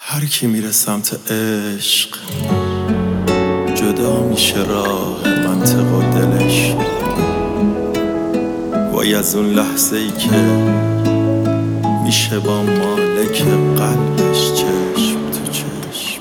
هر کی میره سمت عشق جدا میشه راه منطق و دلش. وای از اون لحظه ای که میشه با مالک قلبش چشم تو چشم.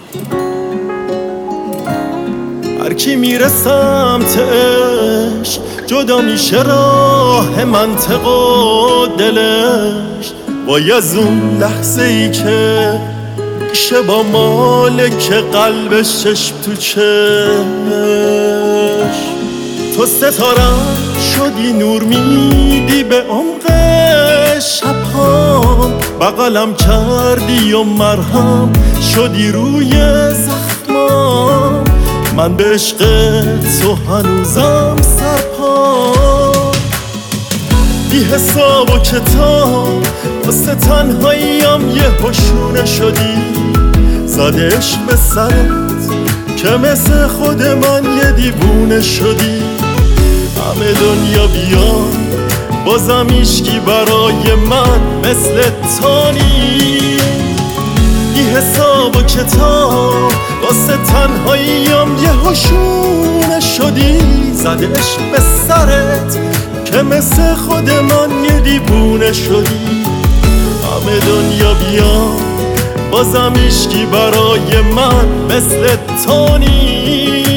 هر کی میره سمت عشق جدا میشه راه منطق و دلش. وای از اون لحظه ای که میشه با مالک قلبش چشم تو چشم. تو ستارم شدی، نور میدی به عمق شبهام، بغلم کردی و مرهم شدی روی زخمام. من به عشق تو هنوزم سرپام، بی حساب و کتاب واسه تنهاییم یه هشونه شدی. زده عشق به سرت که مثل خود من یه دیوونه شدی. همه دنیا بیان بازم هیچکی برای من مثل تو نیست. بی حساب و کتاب واسه تنهاییم یه هشونه شدی. زده عشق به سرت که مثل خود من یه دیوونه شدی. همه دنیا بیان بازم هیچکی برای من مثل تو نیست.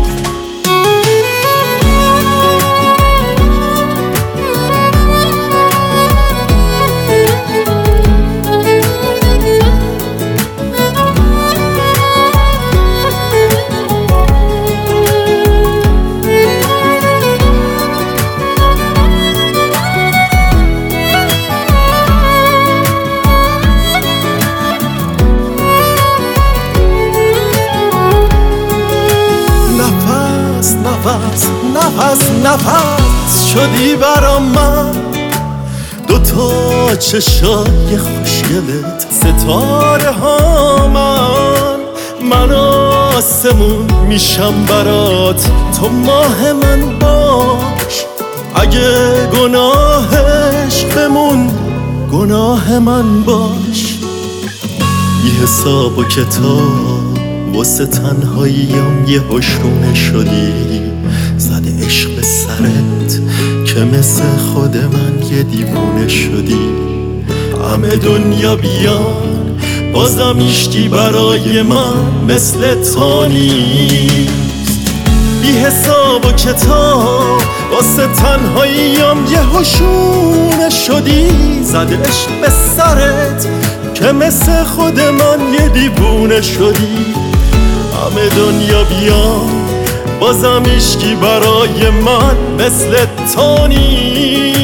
نفس شدی برام من، دوتا چشای خوشگلت ستاره ها. من آسمون میشم برات، تو ماه من باش. اگه گناهش بمون گناه من باش. بی حساب و کتاب واسه تنهاییم یه هشونه شدی. زده عشق به سرت که مثل خود من یه دیوونه شدی. همه دنیا بیان بازم هیچکی برای من مثل تو نیست. بی حساب و کتاب واسه تنهاییم یه هشونه شدی. زده عشق به سرت که مثل خود من یه دیوونه شدی. همه دنیا بیان بازم هیچکی برای من مثل تو نیست.